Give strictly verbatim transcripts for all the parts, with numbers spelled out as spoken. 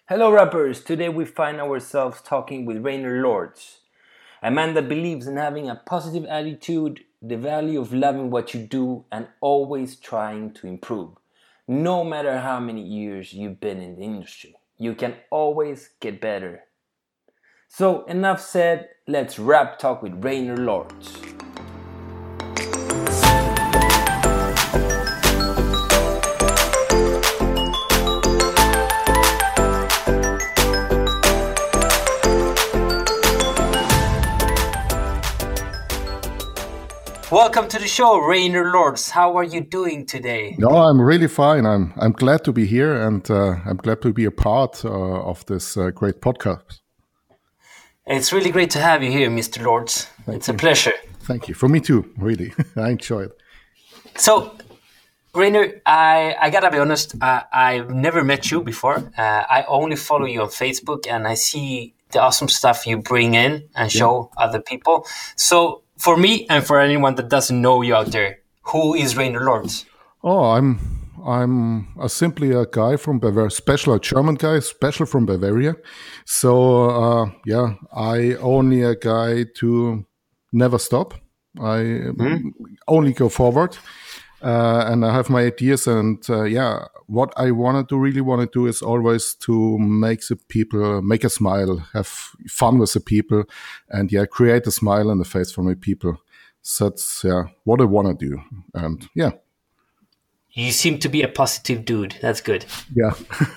Hello, rappers! Today we find ourselves talking with Rainer Lords, a man that believes in having a positive attitude, the value of loving what you do, and always trying to improve. No matter how many years you've been in the industry, you can always get better. So, enough said, let's rap talk with Rainer Lords. Welcome to the show, Rainer Lords. How are you doing today? No, I'm really fine. I'm I'm glad to be here, and uh, I'm glad to be a part uh, of this uh, great podcast. It's really great to have you here, Mister Lords. Thank it's you. a pleasure. Thank you. For me too, really. I enjoy it. So, Rainer, I, I gotta be honest, I, I've never met you before. Uh, I only follow you on Facebook, and I see the awesome stuff you bring in and show yeah. other people. So, for me and for anyone that doesn't know you out there, who is Rainer Lords? Oh, I'm I'm a, simply a guy from Bavaria, special a German guy, special from Bavaria. So uh, yeah, I only a guy to never stop. I hmm? only go forward, uh, and I have my ideas. And uh, yeah, what I want to really want to do is always to make the people make a smile, have fun with the people, and yeah, create a smile on the face for my people. So that's yeah what I want to do, and yeah. You seem to be a positive dude. That's good. Yeah.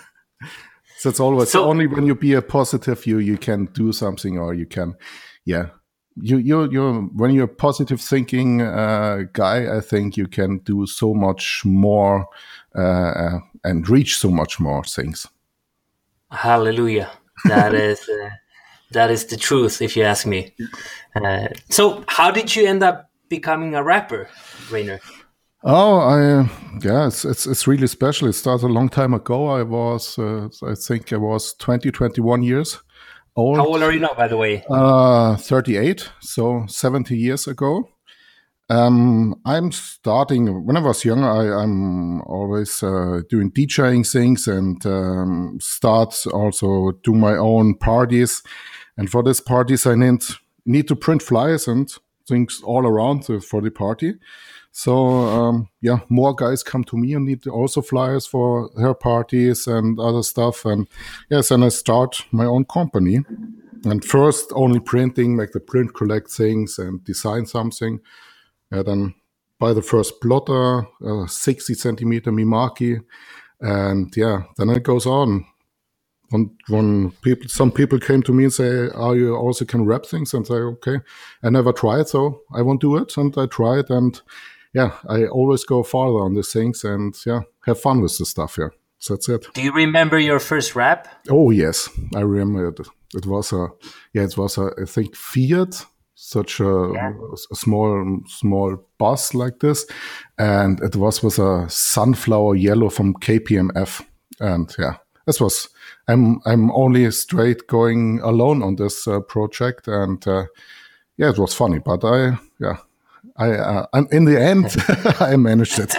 So it's always so, only when you be a positive, you you can do something, or you can, yeah. You you you when you're a positive thinking uh, guy, I think you can do so much more uh, and reach so much more things. Hallelujah! That is uh, that is the truth, if you ask me. Uh, so, how did you end up becoming a rapper, Rainer? Oh, I yeah, it's, it's it's really special. It started a long time ago. I was, uh, I think, I was twenty, twenty-one years old. How old are you now, by the way? Uh, thirty-eight. So seventy years ago. Um, I'm starting when I was younger. I, I'm always uh, doing DJing things and um, start also do my own parties. And for these parties, I need need to print flyers and things all around for the party. So, um, yeah, more guys come to me and need also flyers for their parties and other stuff. And yes, and I start my own company. And first only printing, make the print, collect things and design something. And then buy the first plotter, uh, sixty centimeter Mimaki. And yeah, then it goes on. When, when people, some people came to me and say, "Oh, you also can wrap things?" And say, "Okay, I never tried, so I won't do it." And I tried, and yeah, I always go farther on these things, and yeah, have fun with the stuff. Yeah, so that's it. Do you remember your first rap? Oh yes, I remember it. It was a yeah, it was a I think Fiat, such a, yeah. a small small bus like this, and it was with a sunflower yellow from K P M F, and yeah, this was. I'm I'm only straight going alone on this uh, project, and uh, yeah, it was funny. But I yeah, I uh, and in the end, I managed it.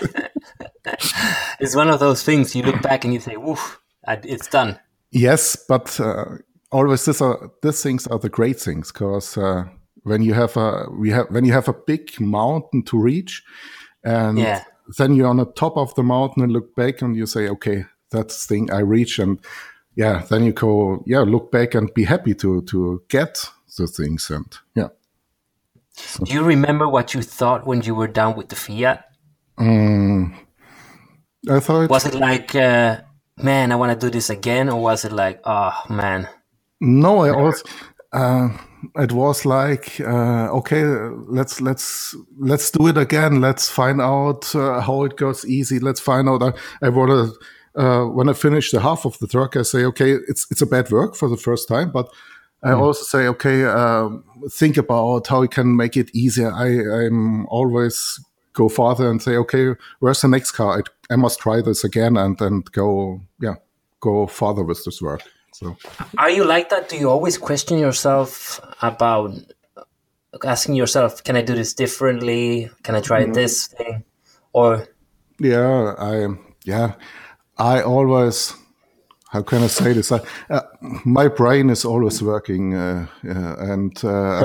It's one of those things you look back and you say, "Woof, it's done." Yes, but uh, always this are these things are the great things, because uh, when you have a we have when you have a big mountain to reach, and yeah. then you're on the top of the mountain and look back and you say, "Okay, that's the thing I reached," and yeah, then you go, yeah, look back and be happy to to get the things, and yeah. So. Do you remember what you thought when you were done with the Fiat? Um, I thought. Was it like, uh, man, I want to do this again, or was it like, oh man? No, I also. Uh, it was like, uh, okay, let's let's let's do it again. Let's find out uh, how it goes easy. Let's find out. I, I want to. Uh, when I finish the half of the truck, I say, okay, it's it's a bad work for the first time, but I mm. also say, okay, um, think about how we can make it easier. I I'm always go farther and say, okay, where's the next car? I, I must try this again and and go, yeah, go farther with this work. So, are you like that? Do you always question yourself about asking yourself, can I do this differently? Can I try mm. this thing? Or yeah, I yeah. I always how can I say this? I, uh, my brain is always working, uh, uh, and uh,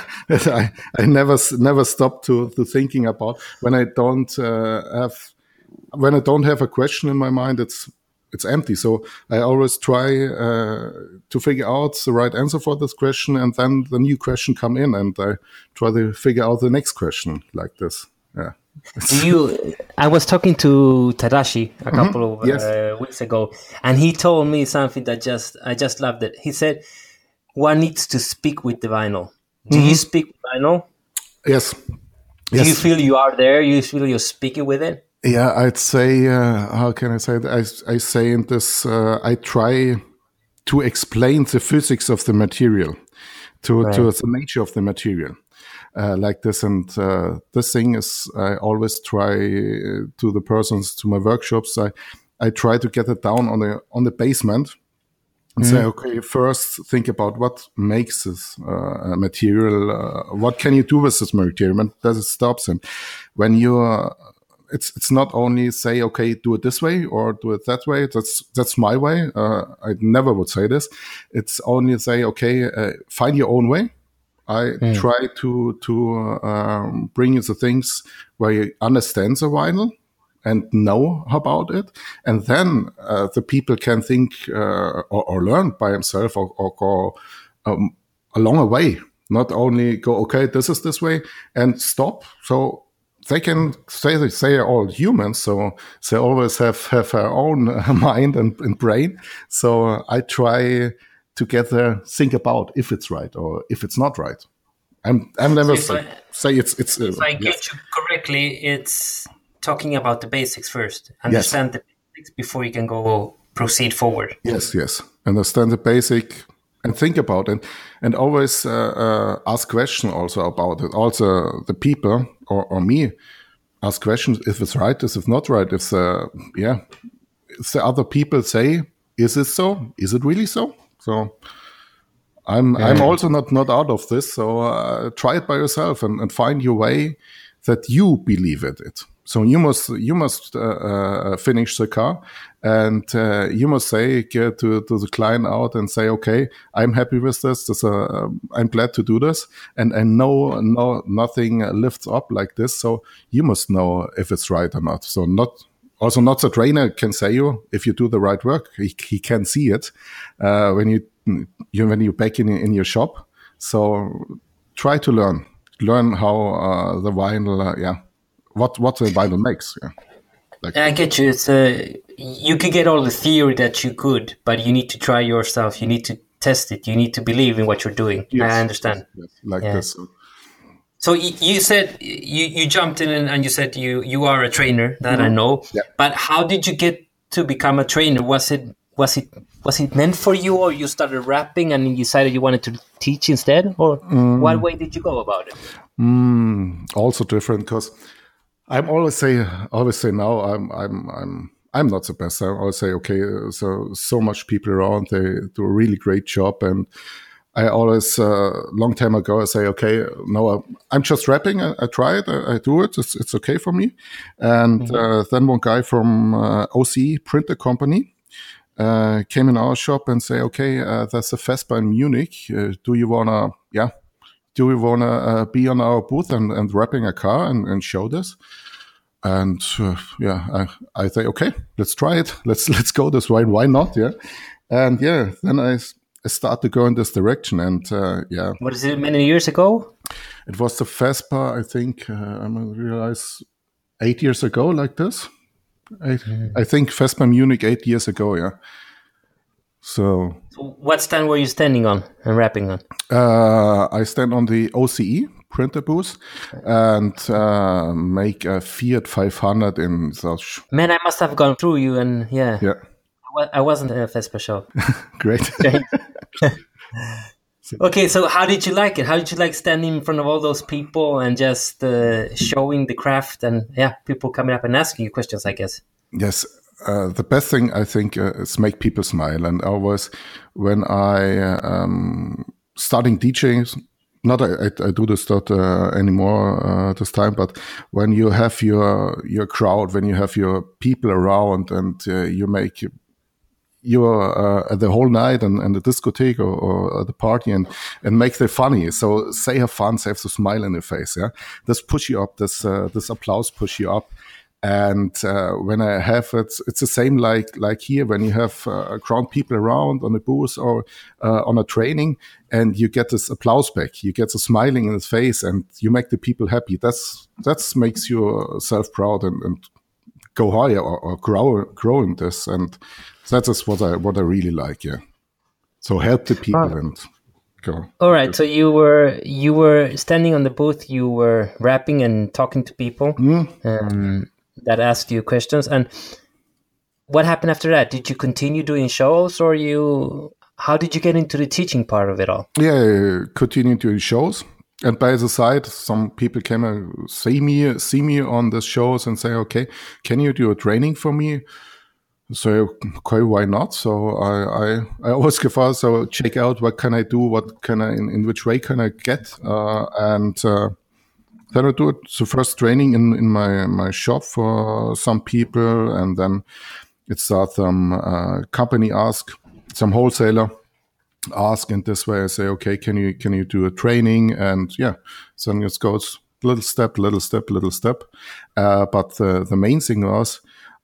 I, I never never stop to, to thinking about when I don't uh, have when I don't have a question in my mind. It's it's empty. So I always try uh, to figure out the right answer for this question, and then the new question come in, and I try to figure out the next question like this. Yeah. You, I was talking to Tadashi a couple mm-hmm. of yes. uh, weeks ago, and he told me something that just I just loved it. He said, "One needs to speak with the vinyl." Do mm-hmm. you speak with vinyl? Yes. Do yes. you feel you are there? You feel you're speaking with it? Yeah, I'd say. Uh, how can I say that? I I say in this. Uh, I try to explain the physics of the material, to right. to the nature of the material. Uh, like this, and uh, this thing is I always try uh, to the persons to my workshops. I I try to get it down on the on the basement and mm-hmm. say, okay, first think about what makes this uh, material. Uh, what can you do with this material? When does it stops? And when you, uh, it's it's not only say, okay, do it this way or do it that way. That's that's my way. Uh, I never would say this. It's only say, okay, uh, find your own way. I mm. try to to um, bring you the things where you understand the vinyl and know about it, and then uh, the people can think uh, or, or learn by themselves or, or go um, along a way. Not only go, okay, this is this way, and stop. So they can say they say are all humans, so they always have have their own mind and, and brain. So uh, I try. Together think about if it's right or if it's not right. I'm I'm never so say, I, say it's it's. If uh, I get yes. you correctly, it's talking about the basics first. Understand yes. the basics before you can go proceed forward. Yes, yes. Understand the basic and think about it, and always uh, uh, ask questions also about it. Also, the people or, or me ask questions if it's right, if it's not right. If the yeah, if the other people say, is it so? Is it really so? So I'm yeah. I'm also not, not out of this. So uh, try it by yourself and, and find your way that you believe in it. So you must you must uh, uh, finish the car, and uh, you must say get to to the client out and say, okay, I'm happy with this. this uh, I'm glad to do this, and I know no nothing lifts up like this. So you must know if it's right or not. So not. Also, not the trainer can say you if you do the right work. He, he can see it uh, when you, you when you're back in in your shop. So try to learn, learn how uh, the vinyl, uh, yeah, what what the vinyl makes. Yeah, like, I get you. It's uh, you can get all the theory that you could, but you need to try yourself. You need to test it. You need to believe in what you're doing. Yes, I understand. Yes, yes, like yeah. this. So you said you, you jumped in and you said you, you are a trainer that mm-hmm. I know, yeah. but how did you get to become a trainer? Was it was it was it meant for you, or you started rapping and you decided you wanted to teach instead, or mm. what way did you go about it? Mm, also different, because I'm always say always say now I'm I'm I'm I'm not the best. I always say okay, so so much people around, they do a really great job, and I always, a uh, long time ago, I say, okay, no, I'm just rapping. I, I try it. I, I do it. It's, it's okay for me. And mm-hmm. uh, then one guy from uh, O C E Printer Company uh, came in our shop and say, okay, uh, there's a FESPA in Munich. Uh, do you want to, yeah, do you want to uh, be on our booth and, and rapping a car and, and show this? And uh, yeah, I, I say, okay, let's try it. Let's let's go this way. Why not? Yeah. And yeah, then I... I start to go in this direction, and uh, yeah. What is it? Many years ago? It was the FESPA, I think. Uh, I realize eight years ago, like this. I, mm. I think FESPA Munich eight years ago. Yeah. So. so what stand were you standing on and rapping on? Uh, I stand on the O C E printer booth and uh, make a Fiat five hundred in such. Man, I must have gone through you, and yeah. Yeah. I wasn't at a FESPA show. Great. Okay, so how did you like it? How did you like standing in front of all those people and just uh, showing the craft and, yeah, people coming up and asking you questions, I guess? Yes. Uh, the best thing, I think, uh, is make people smile. And always when I um, starting DJing, not I, I do this not uh, anymore uh, this time, but when you have your your crowd, when you have your people around and uh, you make you're uh, the whole night and, and the discotheque or, or the party and, and make them funny. So say have fun, say have the smile in your face. Yeah, this push you up. This uh, this applause push you up. And uh, when I have it, it's the same like like here when you have uh, crowd people around on a booth or uh, on a training, and you get this applause back, you get the smiling in his face, and you make the people happy. That's that's makes yourself proud and, and go higher or, or grow growing this, and that is what I what I really like. Yeah, so help the people oh. and go. All right, so you were you were standing on the booth, you were rapping and talking to people. Mm. Um, that asked you questions, and what happened after that? Did you continue doing shows, or you how did you get into the teaching part of it all? Yeah, continue doing shows, and by the side some people came and see me see me on the shows and say, okay, can you do a training for me? So okay, why not? So I I, I always give us so check out what can I do, what can I in, in which way can I get uh, and uh, then I do it. So first training in, in my, my shop for some people, and then it starts some uh, company ask, some wholesaler ask, and this way I say, okay, can you can you do a training? And yeah, so then it goes little step, little step, little step. Uh, but the, the main thing was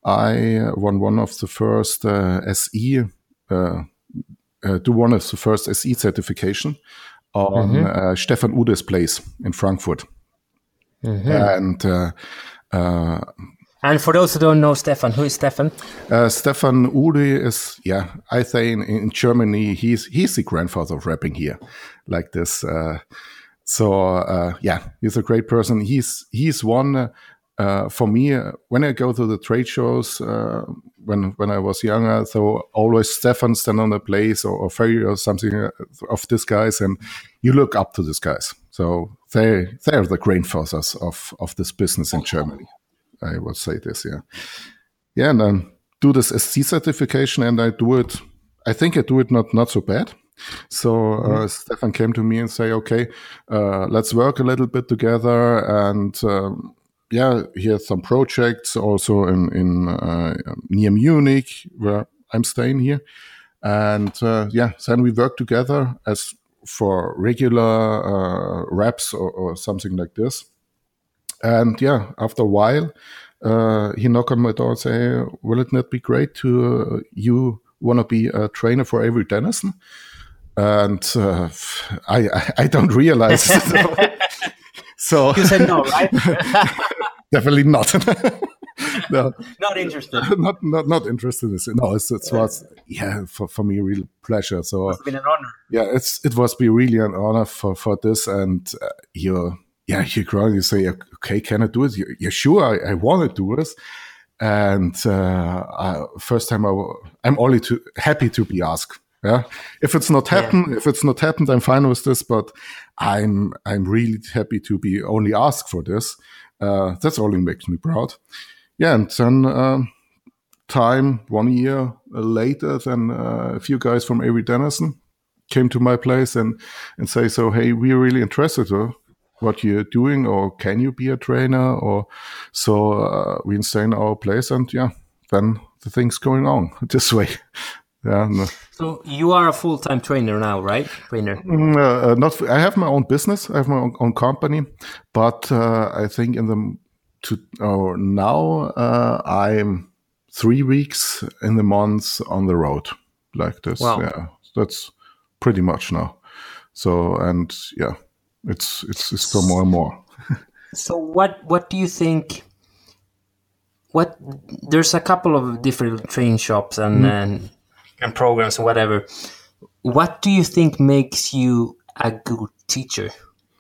I won one of the first uh, S E, uh, uh, do one of the first S E certification on mm-hmm. uh, Stefan Ude's place in Frankfurt. Mm-hmm. And uh, uh, and for those who don't know Stefan, who is Stefan? Uh, Stefan Ude is, yeah, I say in, in Germany, he's he's the grandfather of rapping here, like this. Uh, so uh, yeah, he's a great person. He's he's one uh, for me uh, when I go to the trade shows uh, when when I was younger. So always Stefan stand on the place or, or Ferry or something of these guys, and you look up to these guys. So they they are the grandfathers of, of this business in Germany. I would say this, yeah. Yeah, and I do this S C certification, and I do it, I think I do it not, not so bad. So mm-hmm. uh, Stefan came to me and say, okay, uh, let's work a little bit together. And um, yeah, he has some projects also in, in uh, near Munich, where I'm staying here. And uh, yeah, then we work together as for regular uh, raps or, or something like this. And yeah, after a while, uh, he knocked on my door and say, will it not be great to, uh, you want to be a trainer for Avery Dennison? And uh, I, I I don't realize. So you said no, right? Definitely not. No, not interested. Not not not interested in this. No, it's, it was yeah for, for me a real pleasure. So it's been an honor. Yeah, it's it was be really an honor for, for this, and uh, you yeah you grow you say, okay, can I do it? You're, you're sure I, I want to do this, and uh, I, first time I I'm only too happy to be asked. Yeah, if it's not happened, yeah. if it's not happened, I'm fine with this. But I'm I'm really happy to be only asked for this. Uh, that's only makes me proud. Yeah, and then uh, time one year later, then uh, a few guys from Avery Dennison came to my place and and say, so hey, we're really interested in what you're doing, or can you be a trainer? Or so uh, we stay in our place, and yeah, then the thing's going on this way. Yeah. No. So you are a full-time trainer now, right? Trainer. Mm, uh, not. I have my own business. I have my own, own company, but uh, I think in the to oh, now uh, I'm three weeks in the month on the road like this. Wow. Yeah, that's pretty much now. So and yeah, it's it's it's for more and more. So what what do you think? What there's a couple of different training shops and. Mm. and and programs and whatever. What do you think makes you a good teacher?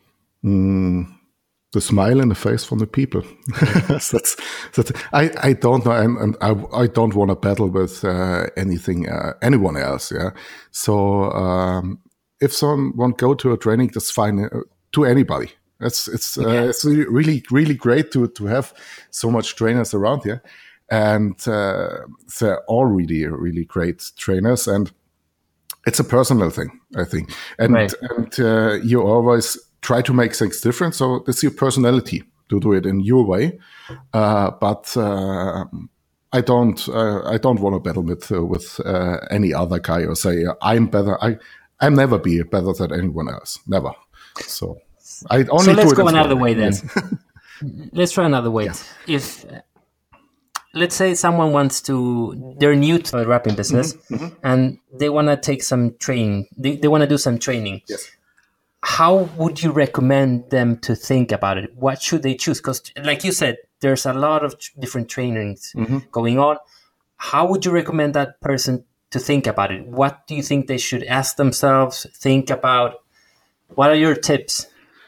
Mm, the smile in the face from the people. that's, that's, I, I don't know, and, and I, I don't want to battle with uh, anything, uh, anyone else. Yeah. So um, if someone go to a training, that's fine uh, to anybody. It's it's uh, yeah. it's really really great to to have so much trainers around here. And uh, they're all really, really great trainers, and it's a personal thing, I think. And right. and uh, you always try to make things different. So it's your personality to do it in your way. Uh, but uh, I don't uh, I don't want to battle with uh, with uh, any other guy or say I'm better. I I never be better than anyone else. Never. So I only so let's do it go another way then. Yes. Let's try another way. Yes. If let's say someone wants to, they're new to the wrapping business, mm-hmm, mm-hmm. and they want to take some training. They they want to do some training. Yes. How would you recommend them to think about it? What should they choose? Because, like you said, there's a lot of t- different trainings mm-hmm. going on. How would you recommend that person to think about it? What do you think they should ask themselves, think about? What are your tips?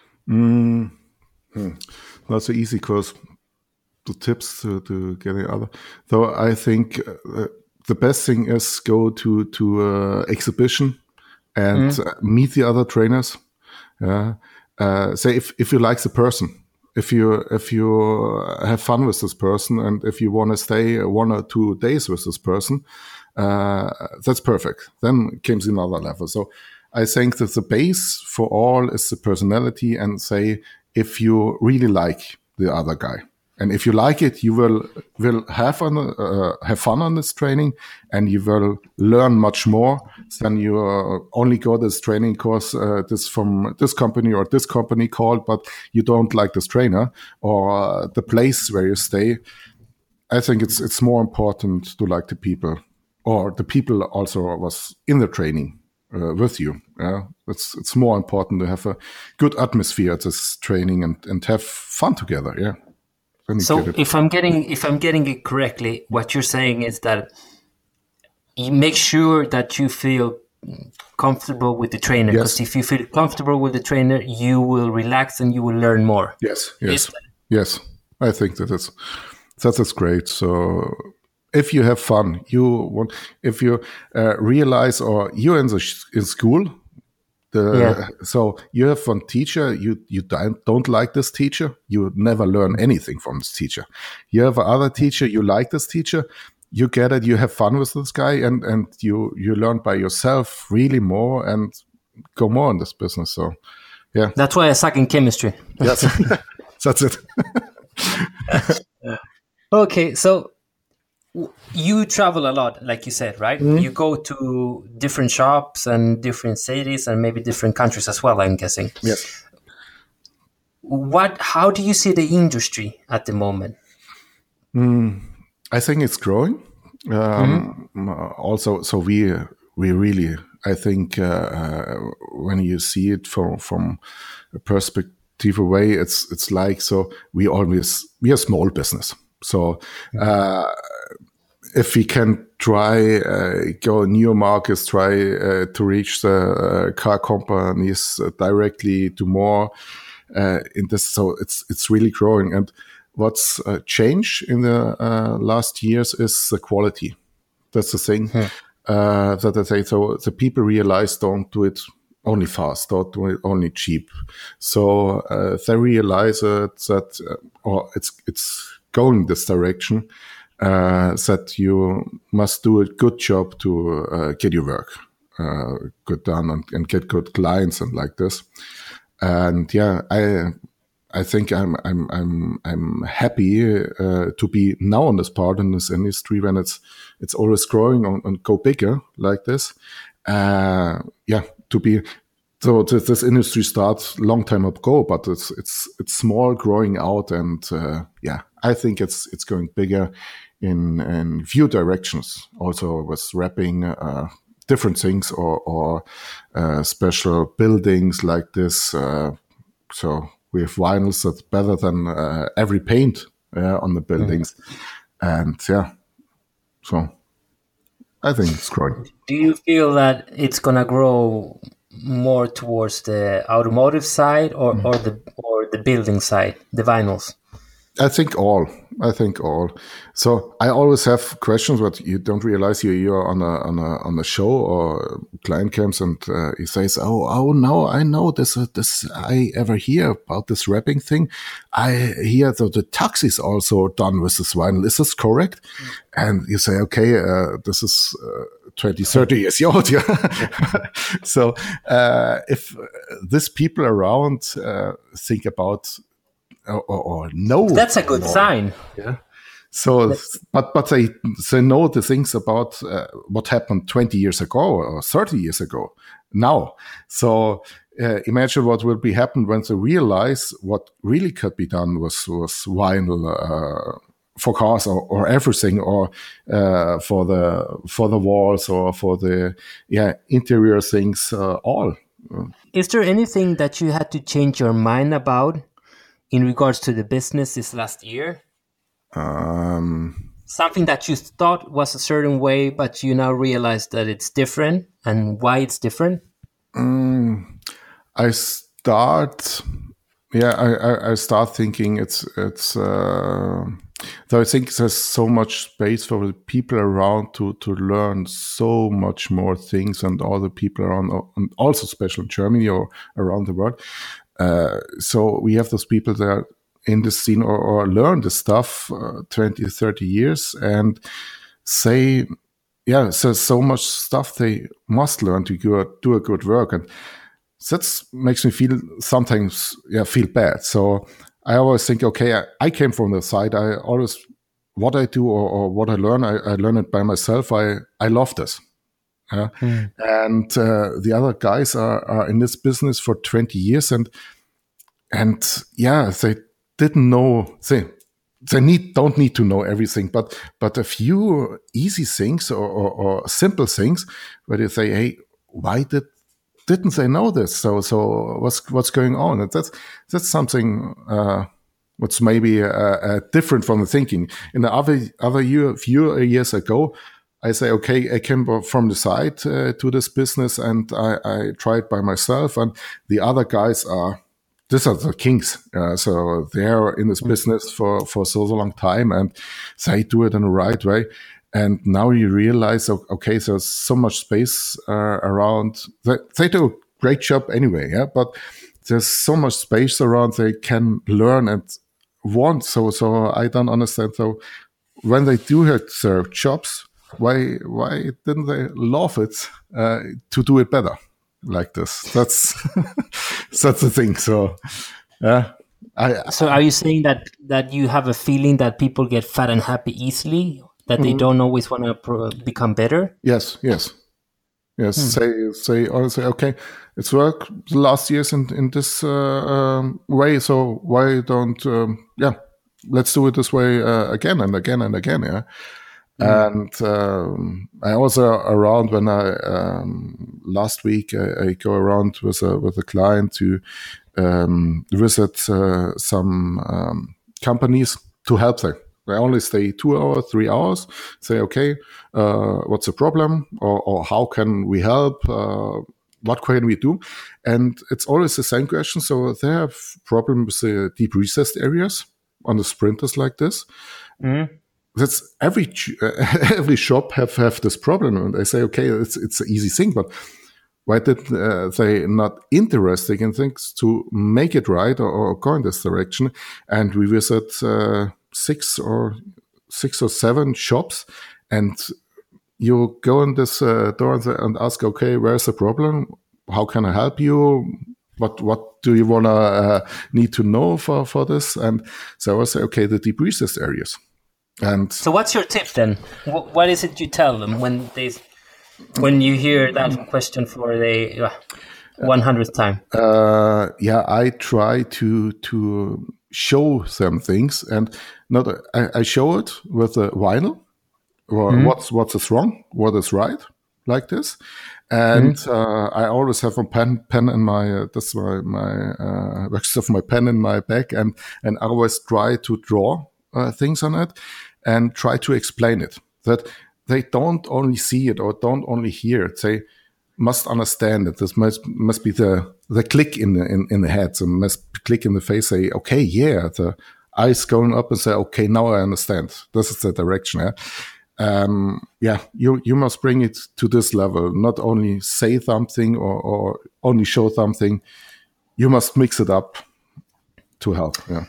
Mm-hmm. That's an easy course. The tips to, to get the other. So I think uh, the best thing is go to to uh, exhibition and mm-hmm. uh, meet the other trainers. Yeah. Uh, say if, if you like the person, if you if you have fun with this person, and if you want to stay one or two days with this person, uh, that's perfect. Then comes another level. So I think that the base for all is the personality, and say if you really like the other guy. And if you like it, you will will have on uh, have fun on this training, and you will learn much more than you uh, only go this training course uh, this from this company or this company called, but you don't like this trainer or uh, the place where you stay. I think it's it's more important to like the people, or the people also was in the training uh, with you. Yeah, it's it's more important to have a good atmosphere at this training and and have fun together. Yeah. So if I'm getting if I'm getting it correctly, what you're saying is that you make sure that you feel comfortable with the trainer. Because yes. if you feel comfortable with the trainer, you will relax and you will learn more. Yes, yes, that- yes. I think that is that is great. So if you have fun, you want if you uh, realize, or you're in the sh- in school. The, yeah. So you have one teacher, you you don't, don't like this teacher, you never learn anything from this teacher. You have another teacher, you like this teacher, you get it, you have fun with this guy, and, and you, you learn by yourself really more and go more in this business. So, yeah. That's why I suck in chemistry. Yes, that's it. Okay, so you travel a lot, like you said, right? Mm-hmm. You go to different shops and different cities and maybe different countries as well, I'm guessing. Yes. What? How do you see the industry at the moment? Mm, I think it's growing. Um, mm-hmm. Also, so we we really, I think, uh, when you see it from from a perspective away, it's it's like, so we always we are small business. So. Uh, If we can try uh, go new markets, try uh, to reach the uh, car companies uh, directly, do more uh, in this. So it's it's really growing. And what's uh, changed in the uh, last years is the quality. That's the thing hmm. uh, that I say. So the people realize don't do it only fast, don't do it only cheap. So uh, they realize uh, that, uh, or it's it's going this direction. Uh, that you must do a good job to uh, get your work uh, good done and, and get good clients and like this. And yeah, I I think I'm I'm I'm I'm happy uh, to be now on this part in this industry when it's it's always growing and, and go bigger like this. Uh, yeah, to be. So this, this industry starts long time ago, but it's it's it's small, growing out, and uh, yeah, I think it's it's going bigger in in few directions. Also with wrapping uh, different things or or uh, special buildings like this. Uh, so we have vinyls that's better than uh, every paint uh, on the buildings, mm-hmm. and yeah, so I think it's growing. Do you feel that it's gonna grow more towards the automotive side or, mm. or the or the building side, the vinyls? I think all. I think all. So I always have questions, but you don't realize you you're on a on a on a show or client camps, and uh, he says, "Oh, oh no, I know this. Uh, this I ever hear about this wrapping thing. I hear that the tux is also done with this vinyl. Is this correct?" Mm. And you say, "Okay, uh, this is." Uh, twenty, thirty years old. Yeah. So uh, if these people around uh, think about or, or know, that's a good more, sign. Yeah. So, but but they they know the things about uh, what happened twenty years ago or thirty years ago now. So uh, imagine what will be happen when they realize what really could be done with with vinyl uh, for cars or, or everything, or uh, for the for the walls or for the yeah interior things uh, all. Is there anything that you had to change your mind about in regards to the business this last year? Um, Something that you thought was a certain way, but you now realize that it's different, and why it's different? Um, I start, yeah, I, I, I start thinking it's it's. Uh, so I think there's so much space for the people around to to learn so much more things, and all the people around, and also especially in Germany or around the world. Uh, so we have those people that are in the scene or, or learn the stuff uh, twenty, thirty years and say, yeah, so so much stuff they must learn to go, do a good work. And that makes me feel sometimes, yeah, feel bad. So I always think, okay, I, I came from the side. I always, what I do or, or what I learn, I, I learn it by myself. I, I love this. Yeah. Mm. And uh, the other guys are, are in this business for twenty years. And, and yeah, they didn't know, they, they need, don't need to know everything, but, but a few easy things or, or, or simple things where they say, hey, why did, didn't they know this? So, so what's, what's going on? And that's, that's something, uh, what's maybe, uh, uh, different from the thinking. In the other, other year, few years ago, I say, okay, I came from the side uh, to this business and I, I tried by myself, and the other guys are, these are the kings. Uh, so they're in this business for, for so, so long time, and they do it in the right way. And now you realize, okay, so there's so much space uh, around. They, they do a great job anyway, yeah, but there's so much space around they can learn and want. So, so I don't understand. So when they do their jobs, Why why didn't they love it uh, to do it better like this? That's that's the thing. So, yeah. I, so are you saying that that you have a feeling that people get fat and happy easily, that they mm-hmm. don't always want to pro- become better? Yes, yes, yes. Hmm. Say say or say okay, it's worked the last years in in this uh, um, way. So why don't um, yeah? Let's do it this way uh, again and again and again. Yeah. And um, I also around when I um, last week I, I go around with a with a client to um, visit uh, some um, companies to help them. I only stay two hours, three hours. Say, okay, uh, what's the problem, or, or how can we help? Uh, what can we do? And it's always the same question. So they have problems with the deep recessed areas on the sprinters like this. Mm-hmm. That's every every shop have, have this problem, and I say, okay, it's it's an easy thing, but why did uh, they not interested in things to make it right or, or go in this direction? And we visit uh, six or six or seven shops, and you go in this uh, door and ask, okay, where's the problem? How can I help you? What what do you wanna uh, need to know for for this? And so I say, okay, the deep recessed areas. And so what's your tip then? What is it you tell them when they, when you hear that question for the one hundredth time? Uh, yeah, I try to to show them things, and not I, I show it with a vinyl. Or mm-hmm. What's what is wrong? What is right? Like this, and mm-hmm. uh, I always have a pen pen in my uh, that's my my uh, I have my pen in my bag, and and I always try to draw uh, things on it. And try to explain it, that they don't only see it or don't only hear it. They must understand it. This must must be the the click in the in, in the head. So must click in the face. Say, okay, yeah. The eyes going up and say, okay, now I understand. This is the direction. Yeah, um, yeah. You you must bring it to this level. Not only say something or, or only show something. You must mix it up to help. Yeah.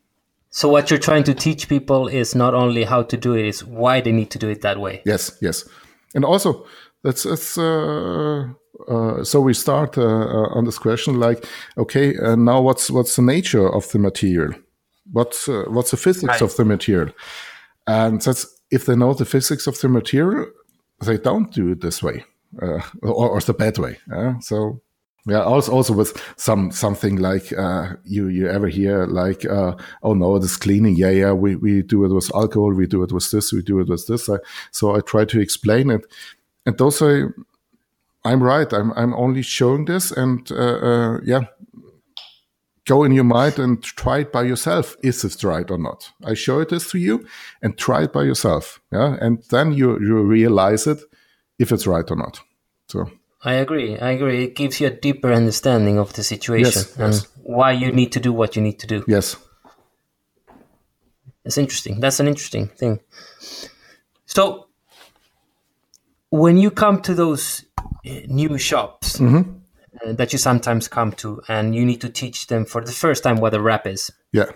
So what you're trying to teach people is not only how to do it, is why they need to do it that way. Yes, yes. And also, that's, that's uh, uh, so we start uh, uh, on this question like, okay, uh, now what's what's the nature of the material? What's, uh, what's the physics right. of the material? And that's if they know the physics of the material, they don't do it this way uh, or, or the bad way. Uh, so yeah, also also with some something like uh, you you ever hear like uh, oh no, this cleaning, yeah yeah we, we do it with alcohol, we do it with this, we do it with this. I, so I try to explain it, and those are, I'm right. I'm I'm only showing this, and uh, uh, yeah. Go in your mind and try it by yourself. Is it right or not? I show it this to you and try it by yourself. Yeah. And then you, you realize it if it's right or not. So I agree. I agree. It gives you a deeper understanding of the situation yes, and yes. why you need to do what you need to do. Yes. That's interesting. That's an interesting thing. So when you come to those new shops, mm-hmm. Uh, that you sometimes come to, and you need to teach them for the first time what a rap is. Yeah.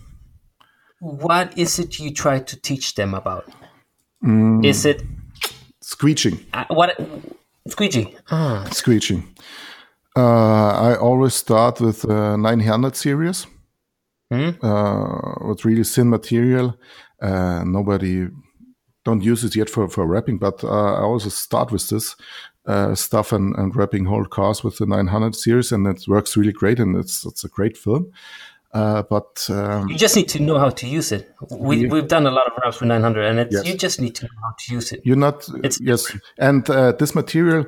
What is it you try to teach them about? Mm. Is it screeching? Uh, what squeegee? Ah. Screeching. Uh, I always start with uh, nine hundred series. Mm-hmm. Uh, with really thin material. Uh, nobody don't use it yet for for wrapping, but uh, I also start with this. Uh, stuff and, and wrapping whole cars with the nine hundred series, and it works really great, and it's it's a great film. Uh, but um, you just need to know how to use it. We yeah. we've done a lot of wraps with nine hundred, and it's, yes. you just need to know how to use it. You're not it's yes, different. And uh, this material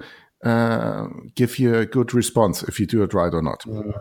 uh, give you a good response if you do it right or not. Mm.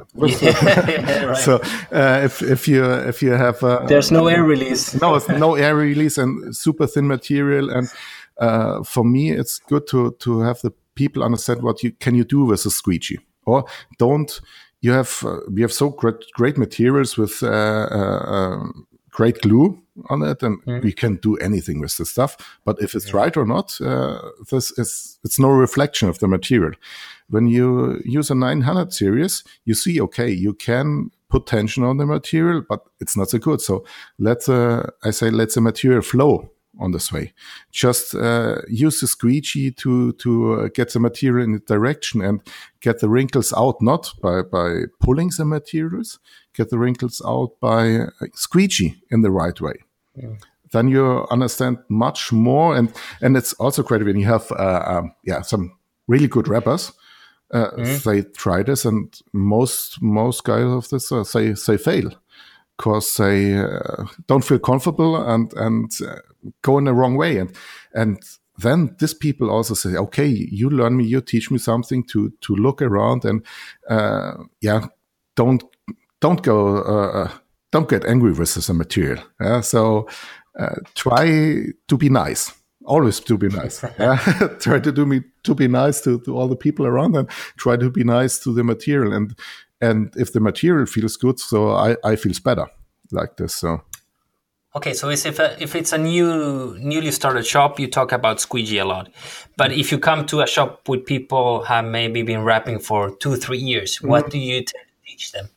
yeah, right. So uh, if if you if you have uh, there's no air release, no no air release and super thin material, and uh, for me it's good to to have the people understand what you can you do with a squeegee, or don't you have uh, we have so great great materials with uh, uh, uh, great glue on it, and mm. we can do anything with this stuff. But if it's yeah. right or not, uh, this is it's no reflection of the material. When you use a nine hundred series, you see okay, you can put tension on the material, but it's not so good. So let uh, I say let the material flow on this way. Just uh, use the squeegee to to uh, get the material in the direction and get the wrinkles out, not by, by pulling the materials, get the wrinkles out by uh, squeegee in the right way. Yeah. Then you understand much more, and, and it's also great when you have uh, um, yeah some really good rappers. Uh, mm-hmm. They try this, and most most guys of this uh, say say fail. Because they uh, don't feel comfortable and and uh, go in the wrong way, and and then these people also say, okay, you learn me, you teach me something to to look around, and uh, yeah, don't don't go uh, don't get angry with this material. Yeah? So uh, try to be nice. Always to be nice. Yeah? Try to do me to be nice to, to all the people around, and try to be nice to the material. And and if the material feels good, so I, I feels better like this. So okay, so if a, if it's a new newly started shop, you talk about squeegee a lot. But if you come to a shop with people have maybe been wrapping for two three years, what mm. do you tend to teach them?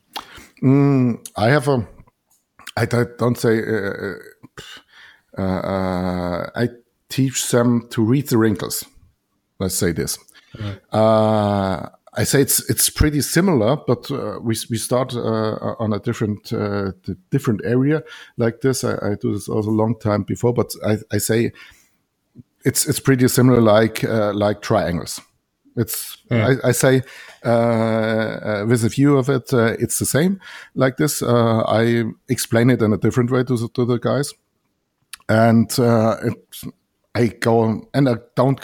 Mm, I have a. I don't say. Uh, uh, uh, I teach them to read the wrinkles. Let's say this. Mm. Uh, I say it's it's pretty similar, but uh, we we start uh, on a different uh, different area like this. I, I do this also a long time before, but I, I say it's it's pretty similar like uh, like triangles. It's mm. I, I say uh, uh, with a view of it, uh, it's the same like this. Uh, I explain it in a different way to the, to the guys, and uh, it, I go and I don't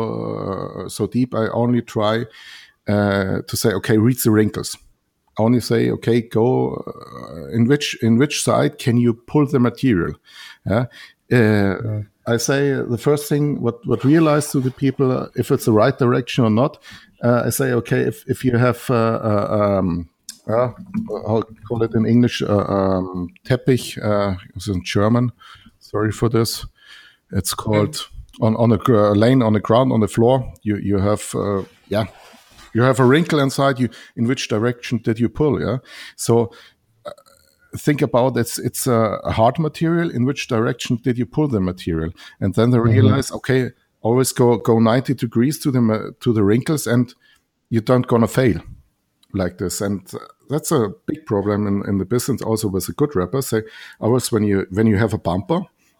go uh, so deep. I only try. Uh, to say, okay, read the wrinkles. I only say, okay, go uh, in which in which side can you pull the material? Yeah? Uh, yeah. I say the first thing what what realize to the people uh, if it's the right direction or not. Uh, I say, okay, if if you have uh, uh, um, uh, I'll call it in English uh, um, Teppich. Uh, it's in German. Sorry for this. It's called mm. on on a uh, lane on the ground on the floor. You you have uh, yeah. You have a wrinkle inside you. In which direction did you pull? Yeah. So uh, think about it's it's a, a hard material. In which direction did you pull the material? And then they realize, mm-hmm. okay, always go go ninety degrees to the uh, to the wrinkles, and you don't gonna fail like this. And uh, that's a big problem in, in the business. Also with a good rapper, say always when you when you have a bumper,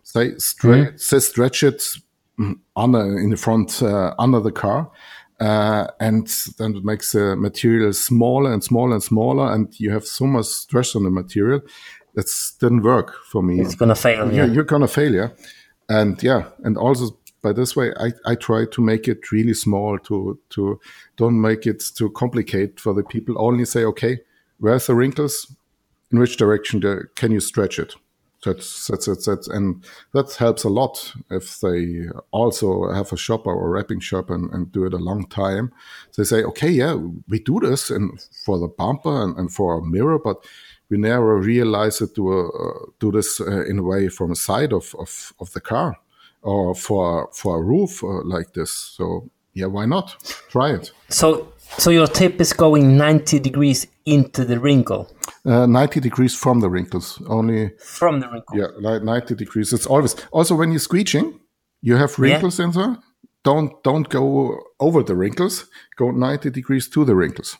Say stretch, mm-hmm. say stretch it under in the front uh, under the car, uh, and then it makes the material smaller and smaller and smaller, and you have so much stress on the material. That didn't work for me. It's gonna fail. Yeah, yeah. You're gonna fail. Yeah, and yeah, and also by this way, I I try to make it really small to to don't make it too complicated for the people. Only say, okay, where's the wrinkles? In which direction can you stretch it? That's, that's, that's, that's, and that helps a lot if they also have a shop or a wrapping shop and, and do it a long time. They say, okay, yeah, we do this and for the bumper and, and for a mirror, but we never realize it to uh, do this uh, in a way from the side of, of, of the car or for, for a roof uh, like this. So yeah, why not? Try it. So, so your tip is going ninety degrees into the wrinkle. Uh, ninety degrees from the wrinkles, only from the wrinkle. Yeah, like ninety degrees. It's always also when you're squeeching, you have wrinkles yeah. in there. Don't don't go over the wrinkles. Go ninety degrees to the wrinkles.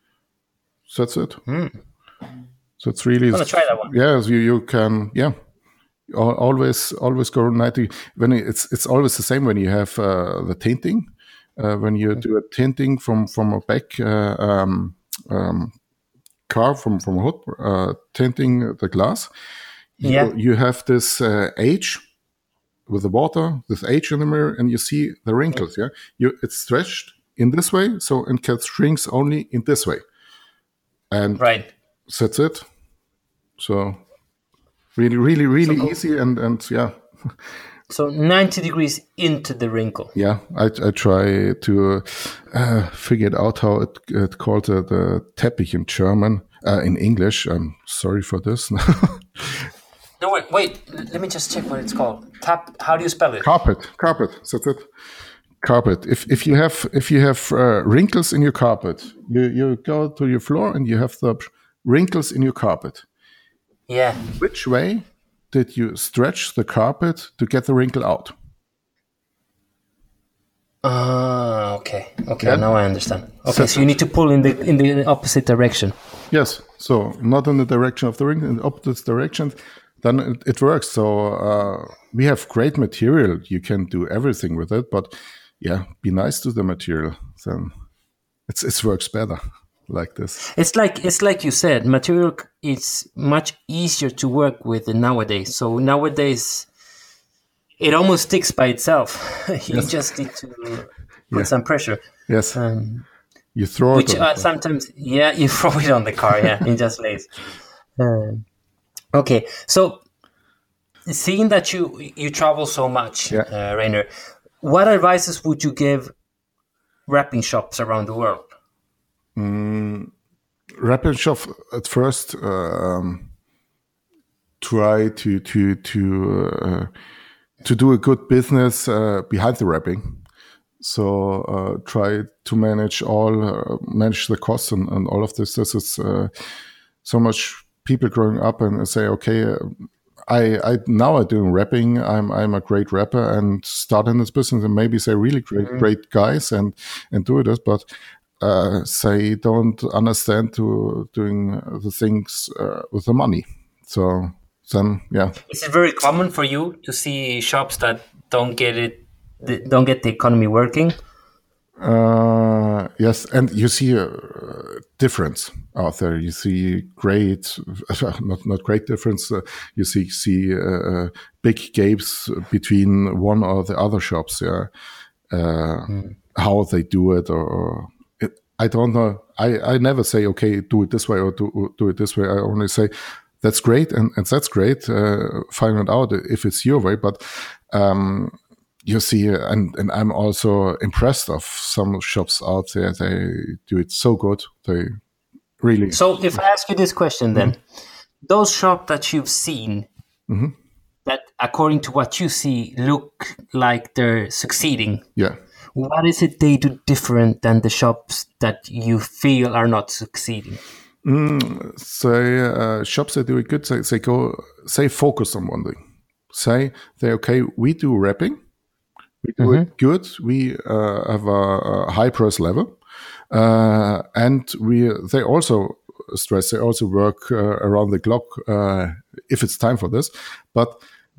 So that's it. Mm. So it's really. I'm gonna try that one. Yeah, you you can yeah. Always always go ninety. When it's it's always the same when you have uh, the tinting. Uh, when you mm. do a tinting from from a back. Uh, um, um, car from from a hood uh, tinting the glass you, yeah you have this uh, H with the water, this H in the mirror, and you see the wrinkles. Yeah, you it's stretched in this way, so it can shrinks only in this way, and right that's it. So really really really so, easy and and yeah. So ninety degrees into the wrinkle. Yeah, I, I try to uh, figure it out how it, it called uh, the Teppich in German, uh, in English. I'm sorry for this. No, wait, wait. Let me just check what it's called. Tap. How do you spell it? Carpet. Carpet. That's it. Carpet. If if you have if you have uh, wrinkles in your carpet, you you go to your floor and you have the wrinkles in your carpet. Yeah. Which way did you stretch the carpet to get the wrinkle out? Ah, uh, okay, okay. Yeah. Now I understand. Okay, so, so you need to pull in the in the opposite direction. Yes. So not in the direction of the wrinkle, in the opposite direction. Then it, it works. So uh, we have great material. You can do everything with it, but yeah, be nice to the material. Then it's it works better. Like this, it's like it's like you said, material is much easier to work with nowadays. So nowadays, it almost sticks by itself. you yes. just need to put yeah. some pressure. Yes, um, you throw which, it. Which uh, sometimes, yeah, you throw it on the car. Yeah, it just lays. Um, okay, so seeing that you you travel so much, yeah. uh, Rainer, what advices would you give wrapping shops around the world? Mm, wrapping shop at first um, try to to to uh, to do a good business uh, behind the wrapping. So uh, try to manage all uh, manage the costs and, and all of this. This is uh, so much people growing up and say, okay, uh, I I now I'm doing wrapping. I'm I'm a great rapper and start in this business and maybe say really great mm-hmm. great guys and and do this, but. Uh, say don't understand to doing the things uh, with the money. So then, yeah. Is it very common for you to see shops that don't get it, don't get the economy working? Uh, yes, and you see a difference out there. You see great, not not great difference. Uh, you see see uh, big gaps between one or the other shops. Yeah, uh, mm. how they do it or. or I don't know. I, I never say, okay, do it this way or do, do it this way. I only say, that's great and, and that's great. Uh, find it out if it's your way. But um, you see, and, and I'm also impressed of some shops out there. They do it so good. They really. So if I ask you this question then, mm-hmm. those shops that you've seen mm-hmm. that according to what you see look like they're succeeding. Yeah. What is it they do different than the shops that you feel are not succeeding? Mm, say uh, shops that do it good. Say, they go. Say focus on one thing. Say they okay. We do wrapping. We do mm-hmm. it good. We uh, have a, a high price level, uh, and we. They also stress. They also work uh, around the clock uh, if it's time for this. But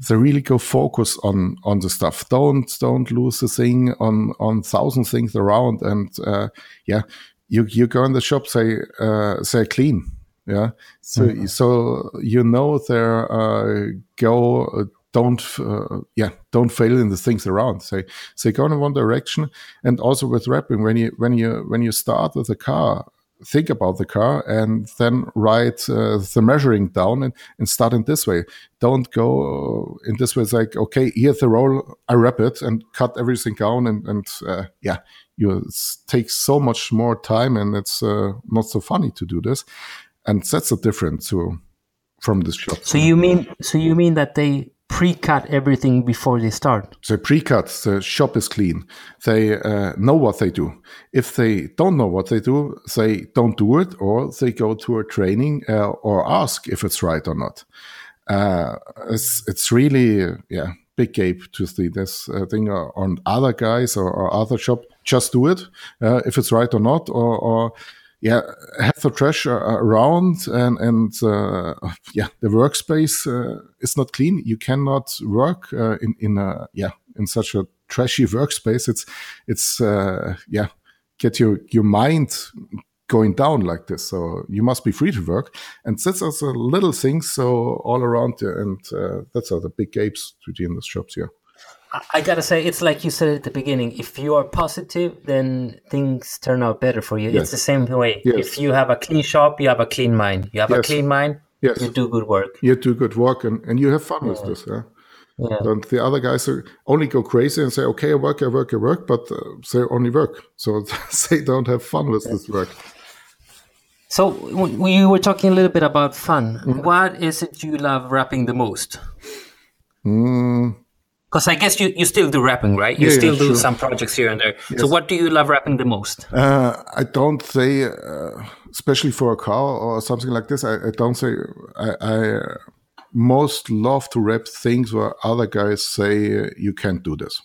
they really go focus on on the stuff. Don't don't lose the thing on on thousand things around. And uh, yeah, you you go in the shop, say uh, say clean. Yeah, so mm-hmm. so you know there uh, go. Uh, don't uh, yeah don't fail in the things around. Say say go in one direction. And also with wrapping, when you when you when you start with a car, think about the car and then write uh, the measuring down and, and start in this way. Don't go in this way. It's like, okay, here's the roll, I wrap it and cut everything down. And, and uh, yeah, you it takes so much more time, and it's uh, not so funny to do this. And that's the difference to, from this shop. So you mean, so you mean that they pre-cut everything before they start? They pre-cut, the shop is clean. They uh, know what they do. If they don't know what they do, they don't do it, or they go to a training uh, or ask if it's right or not. Uh, it's, it's really, uh, yeah, big gap to see this uh, thing on other guys or, or other shop. Just do it, uh, if it's right or not, or, or yeah, have the trash around, and and uh, yeah, the workspace uh, is not clean. You cannot work uh, in in a yeah in such a trashy workspace. It's it's uh, yeah, get your your mind going down like this. So you must be free to work, and that's also little things. So all around, and uh, that's all the big gaps to do in the shops here. I gotta say, it's like you said at the beginning. If you are positive, then things turn out better for you. Yes. It's the same way. Yes. If you have a clean shop, you have a clean mind. You have yes. a clean mind, yes. you do good work. You do good work, and, and you have fun yeah. with this. Yeah? Yeah. And the other guys only go crazy and say, okay, I work, I work, I work, but uh, they only work. So they don't have fun with yeah. this work. So we were talking a little bit about fun. Mm-hmm. What is it you love wrapping the most? Mm. Because I guess you, you still do wrapping, right? You yeah, still yeah, do sure. some projects here and there. Yes. So what do you love wrapping the most? Uh, I don't say, uh, especially for a car or something like this, I, I don't say, I, I most love to wrap things where other guys say, uh, you can't do this.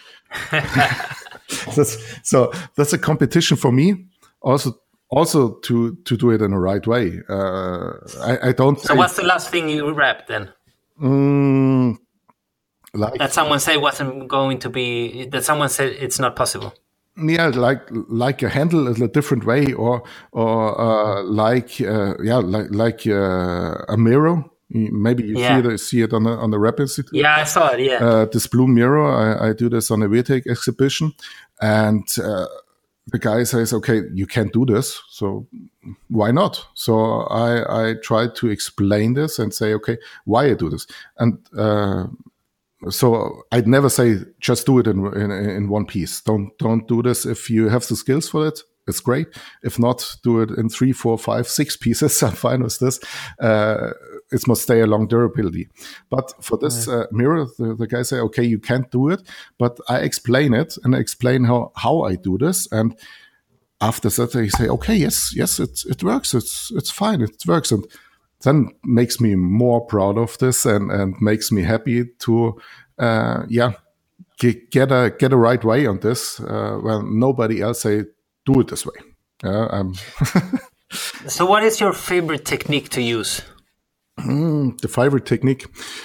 that's, so that's a competition for me. Also, also to, to do it in the right way. Uh, I, I don't So say, what's the last thing you wrapped then? Mm, Like, that someone said wasn't going to be, that someone said it's not possible. Yeah, like like a handle in a different way, or or uh, like uh, yeah, like like uh, a mirror. Maybe you yeah. see it see it on the on the Rep Institute. Yeah, I saw it. Yeah, uh, this blue mirror. I, I do this on a W T E C exhibition, and uh, the guy says, "Okay, you can't do this, so why not?" So I I try to explain this and say, "Okay, why I do this?" And uh, So I'd never say just do it in, in in one piece. Don't don't do this if you have the skills for it. It's great. If not, do it in three, four, five, six pieces. I'm fine with this. Uh, it must stay along durability. But for this uh, mirror, the, the guy say, okay, you can't do it. But I explain it and I explain how how I do this. And after that, they say, okay, yes, yes, it it works. It's it's fine. It works. And then makes me more proud of this and, and makes me happy to, uh, yeah, get, get a get a right way on this uh, when nobody else say do it this way. Uh, um. So, what is your favorite technique to use? Mm, the favorite technique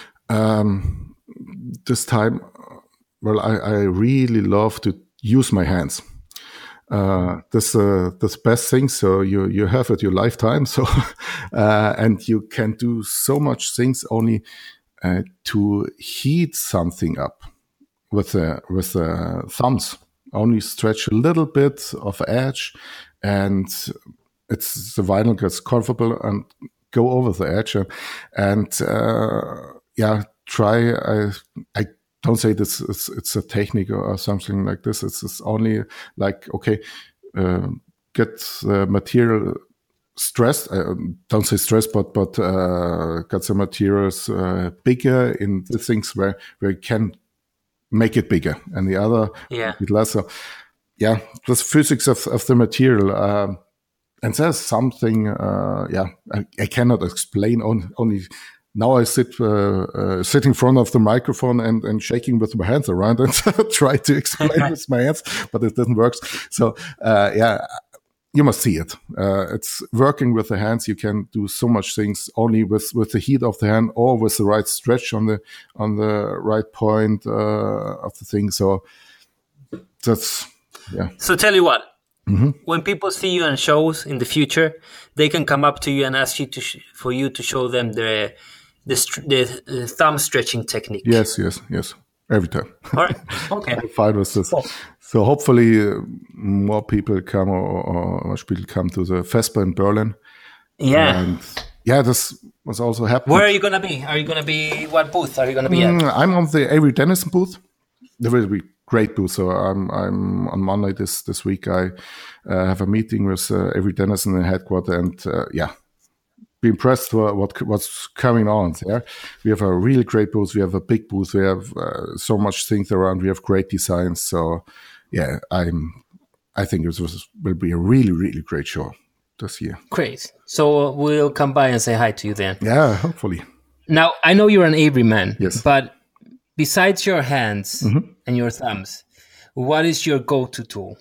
um, this time, well, I, I really love to use my hands. Uh, this uh, this best thing. So you you have it your lifetime. So uh, and you can do so much things only uh, to heat something up with the with the thumbs. Only stretch a little bit of edge, and it's the vinyl gets comfortable and go over the edge. And uh, yeah, try. I I. Don't say this. It's, it's a technique or something like this. It's, it's only like, okay, uh, get the material stressed. Uh, don't say stressed, but but uh, get the materials uh, bigger in the things where where you can make it bigger, and the other yeah, bit less. So, yeah, the physics of of the material. Uh, and there's something. Uh, yeah, I, I cannot explain on, only. Now I sit uh, uh, sit in front of the microphone and, and shaking with my hands around and try to explain with my hands, but it doesn't work. So uh, yeah, you must see it. Uh, it's working with the hands. You can do so much things only with, with the heat of the hand or with the right stretch on the on the right point uh, of the thing. So that's yeah. So tell you what, mm-hmm. when people see you on shows in the future, they can come up to you and ask you to sh- for you to show them the the, st- the uh, thumb stretching technique. Yes, yes, yes. Every time. All right. Okay. I'm fine with this. Cool. So hopefully uh, more people come or, or more people come to the FESPA in Berlin. Yeah. And yeah, this was also happening. Where are you going to be? Are you going to be, what booth are you going to be mm, at? I'm on the Avery Dennison booth. There will be great booth. So I'm I'm on Monday this, this week. I uh, have a meeting with uh, Avery Dennison in the headquarters and uh, yeah. Be impressed what, what what's coming on there. We have a really great booth. We have a big booth. We have uh, so much things around. We have great designs. So, yeah, I'm. I think it was, will be a really really great show this year. Great. So we'll come by and say hi to you then. Yeah, hopefully. Now I know you're an Avery man. Yes. But besides your hands mm-hmm. and your thumbs, what is your go-to tool?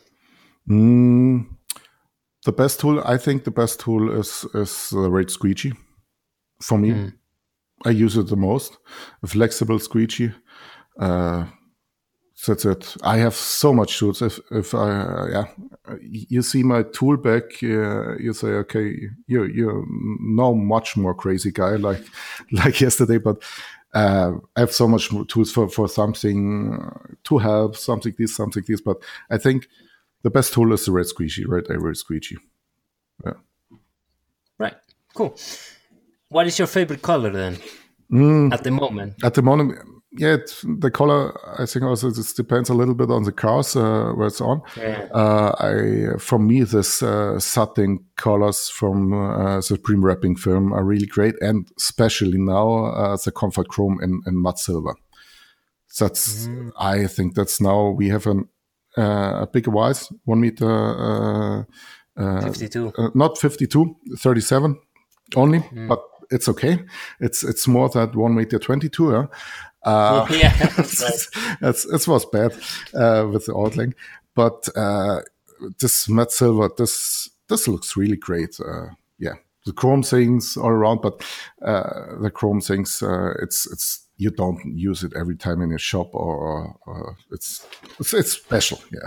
Mm. The best tool, I think the best tool is, is the Rate Squeegee. For me, mm. I use it the most. A flexible squeegee. Uh, that's it. I have so much tools. If, if I, uh, yeah, you see my tool bag, uh, you say, okay, you, you're no much more crazy guy like, like yesterday, but, uh, I have so much tools for, for something to help, something this, something this, but I think the best tool is the Red Squeegee, right? A Red Squeegee. Yeah. Right. Cool. What is your favorite color then? Mm, at the moment? At the moment, yeah, it, the color, I think also it depends a little bit on the cars uh, where it's on. Yeah. Uh, I, for me, this uh, satin colors from uh, Supreme Wrapping Film are really great, and especially now uh, the Comfort Chrome and, and Matte Silver. That's, mm. I think that's now we have an Uh, a bigger wise, one meter, uh, uh, fifty-two, uh, not fifty-two, thirty-seven only, mm. but it's okay. It's it's more than one meter twenty-two. Huh? Uh, yeah, that's right. It's, it was bad uh, with the Outling, but uh, this matte silver, this this looks really great. Uh, yeah, the chrome things all around, but uh, the chrome things, uh, it's it's. You don't use it every time in your shop, or, or, or it's, it's it's special, yeah.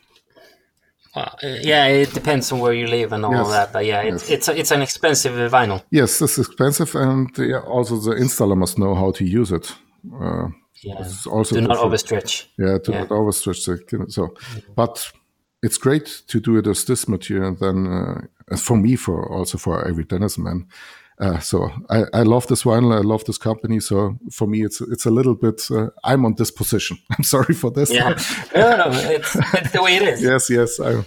Well, uh, yeah, it depends on where you live and all yes. that, but yeah, it's yes. it's a, it's an expensive vinyl. Yes, it's expensive, and yeah, also the installer must know how to use it. Uh, yeah, also do not overstretch. Yeah, do yeah. not overstretch the so, but it's great to do it as this material. Then, uh, for me, for also for Avery Dennison, man. Uh, so I, I love this vinyl. I love this company. So for me, it's it's a little bit. Uh, I'm on this position. I'm sorry for this. Yeah, no, no, it's, it's the way it is. yes, yes. I...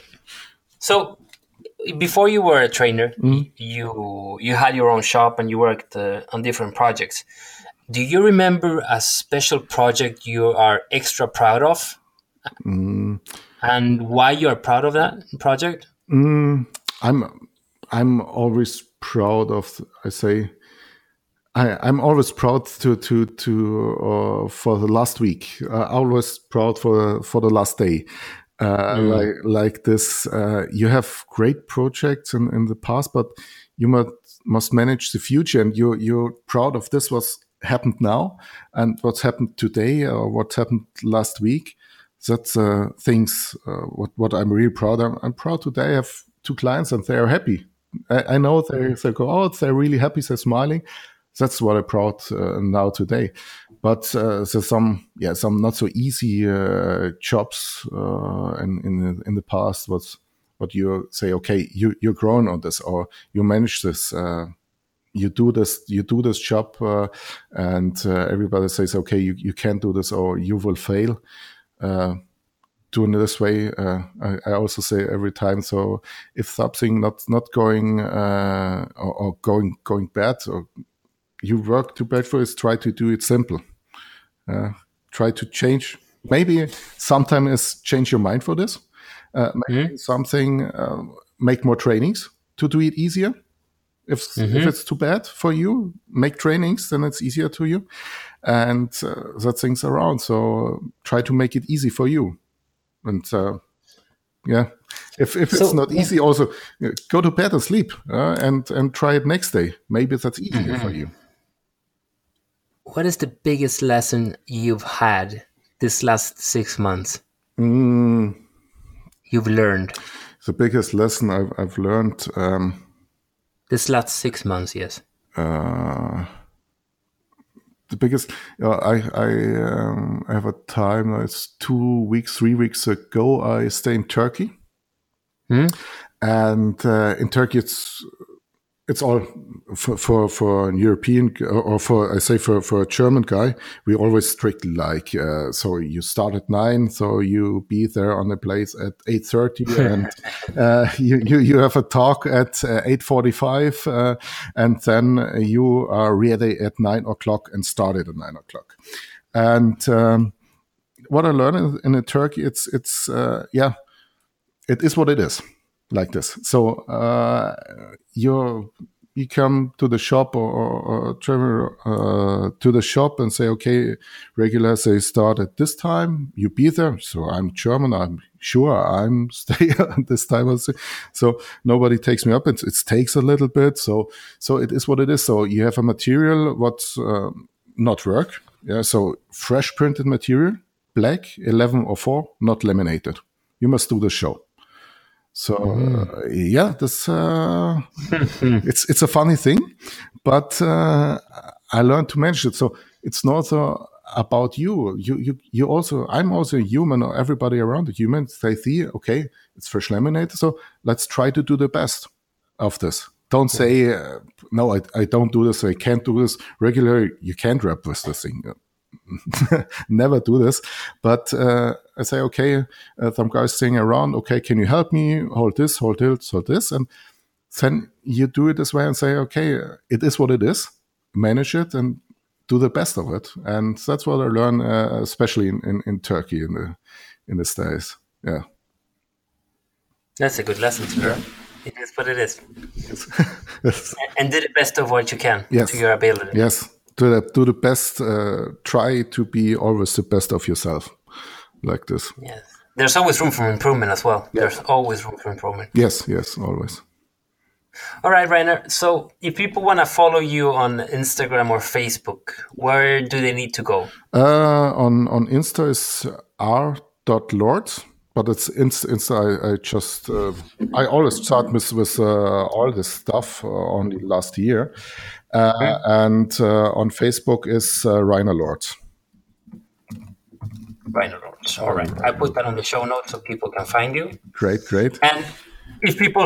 So before you were a trainer, mm-hmm. you you had your own shop and you worked uh, on different projects. Do you remember a special project you are extra proud of, mm. and why you are proud of that project? Mm, I'm I'm always proud of, I say, I, I'm always proud to to to uh, for the last week. Uh, always proud for for the last day. Uh, mm. Like like this, uh, you have great projects in, in the past, but you must must manage the future, and you you're proud of this what's happened now and what's happened today or what happened last week. That's uh, things uh, what what I'm really proud of. I'm, I'm proud today. I have two clients and they are happy. I, I know they, they go, oh, they're really happy, they're smiling. That's what I'm proud uh, now today. But uh, there's some, yeah, some not so easy uh, jobs uh, in in the, in the past. Was what you say? Okay, you you're growing on this, or you manage this. Uh, you do this. You do this job, uh, and uh, everybody says, okay, you you can't do this, or you will fail. Uh, doing it this way, uh, I, I also say every time. So if something not not going uh, or, or going going bad, or you work too bad for it, try to do it simple. Uh, try to change. Maybe sometime is change your mind for this. Uh, maybe mm-hmm. something uh, make more trainings to do it easier. If mm-hmm. if it's too bad for you, make trainings, then it's easier to you, and uh, that things around. So try to make it easy for you. And uh, Yeah. If if it's so, not easy, also go to bed and sleep, uh, and and try it next day. Maybe that's easier mm-hmm. for you. What is the biggest lesson you've had this last six months? Mm. You've learned. The biggest lesson I've I've learned um, this last six months, yes. Uh, the biggest, uh, I I um, I have a time. It's two weeks, three weeks ago. I stay in Turkey, hmm? and uh, in Turkey it's it's all for for for an European or for I say for for a German guy. We always strictly like uh, so you start at nine, so you be there on the place at eight thirty, and uh, you, you you have a talk at uh, eight forty five, uh, and then you are ready at nine o'clock and started at nine o'clock. And um, what I learned in, in Turkey, it's it's uh, yeah, it is what it is. Like this. So uh, you you come to the shop or, or, or travel uh, to the shop and say, okay, regulars they start at this time. You be there. So I'm German. I'm sure I'm stay at this time also. So nobody takes me up. It, it takes a little bit. So so it is what it is. So you have a material what's uh, not work. Yeah. So fresh printed material, black, eleven or four, not laminated. You must do the show. So uh, yeah, this uh, it's it's a funny thing, but uh, I learned to manage it. So it's not uh, about you. You you you also. I'm also a human, or everybody around the human. They see, okay, it's fresh laminated, so let's try to do the best of this. Don't say uh, no. I I don't do this. I can't do this regularly. You can't wrap with this thing. Never do this, but uh, I say, okay, uh, some guys sitting around, okay, can you help me hold this, hold this, hold this, and then you do it this way and say, okay, it is what it is, manage it and do the best of it. And that's what I learned, uh, especially in, in, in Turkey in the in these days. Yeah, that's a good lesson to learn. It is what it is. And do the best of what you can yes. to your ability. Yes. Do the, do the best, uh, try to be always the best of yourself, like this. Yes. There's always room for improvement as well. Yeah. There's always room for improvement. Yes, yes, always. All right, Rainer. So if people want to follow you on Instagram or Facebook, where do they need to go? Uh, on, on Insta is r dot lords, but it's Insta, Insta I, I just, uh, I always start with, with uh, all this stuff uh, only last year. Uh, okay. And uh, on Facebook is uh, Rainer Lords. Rainer Lords. All right. I put that on the show notes so people can find you. Great, great. And if people,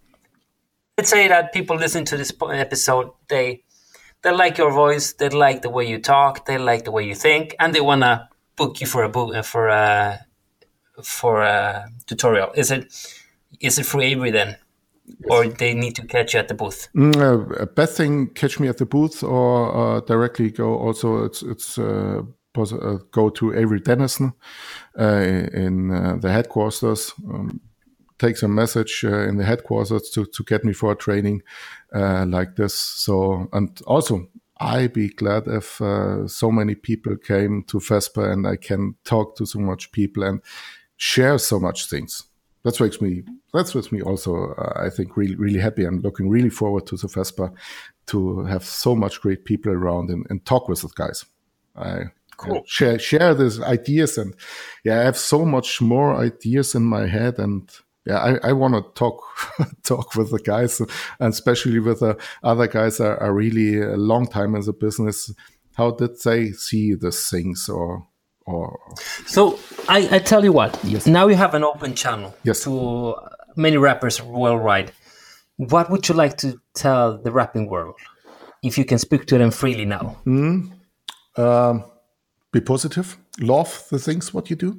let's say that people listen to this episode, they they like your voice, they like the way you talk, they like the way you think, and they want to book you for a book for a for a tutorial. Is it is it through Avery then? Yes. Or they need to catch you at the booth? Mm, uh, best thing, catch me at the booth or uh, directly go. Also, it's it's uh, pos- uh, go to Avery Dennison uh, in uh, the headquarters. Um, take some message uh, in the headquarters to, to get me for a training uh, like this. So, and also, I'd be glad if uh, so many people came to FESPA and I can talk to so much people and share so much things. That makes me, that makes me also, uh, I think, really, really happy. I'm looking really forward to the FESPA to have so much great people around and, and talk with the guys. I cool. uh, share share these ideas, and yeah, I have so much more ideas in my head, and yeah, I, I want to talk talk with the guys, and especially with the other guys that are really a long time in the business. How did they see these things, or? Or... So I, I tell you what, yes. Now you have an open channel yes. to many rappers worldwide. What would you like to tell the rapping world, if you can speak to them freely now? Mm. Um, be positive. Love the things what you do.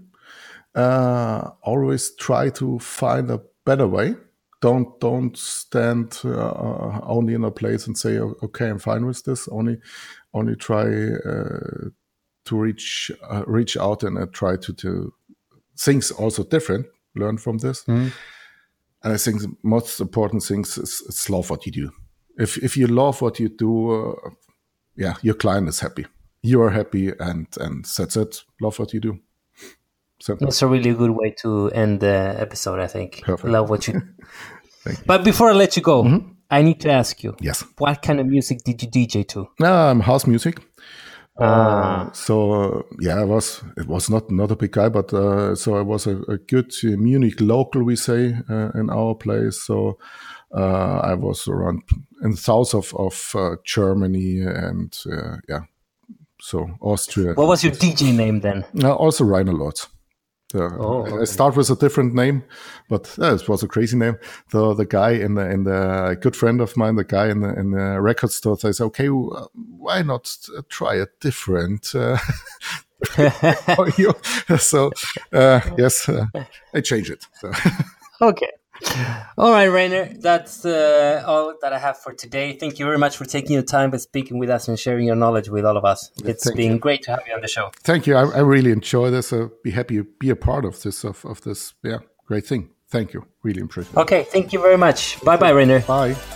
Uh, always try to find a better way. Don't don't stand uh, only in a place and say, okay, I'm fine with this. Only only try. Uh, to reach uh, reach out and uh, try to do things also different, learn from this. Mm. And I think the most important thing is, is love what you do. If if you love what you do, uh, yeah, your client is happy. You are happy, and, and that's it. Love what you do. So that's a really good way to end the episode, I think. Perfect. Love what you do. But before I let you go, mm-hmm. I need to ask you, yes, what kind of music did you D J to? Um, house music. Ah. Uh, so uh, yeah, I was. It was not not a big guy, but uh, so I was a, a good uh, Munich local, we say, uh, in our place. So uh, I was around in the south of of uh, Germany, and uh, yeah, so Austria. What was your D J name then? Uh, also Rainer Lords. So oh, okay. I start with a different name, but uh, it was a crazy name. The the guy in the in the a good friend of mine, the guy in the in the record store, says, "Okay, uh, why not try a different?" Uh, for you? So uh, yes, uh, I changed it. So. Okay. All right, Rainer, that's uh, all that I have for today. Thank you very much for taking your time and speaking with us and sharing your knowledge with all of us. It's Thank been you. great to have you on the show. Thank you. I, I really enjoy this. Uh, be happy to be a part of this, of, of this, yeah, great thing. Thank you. Really appreciate it. Okay, thank you very much. Bye-bye, Rainer. Bye.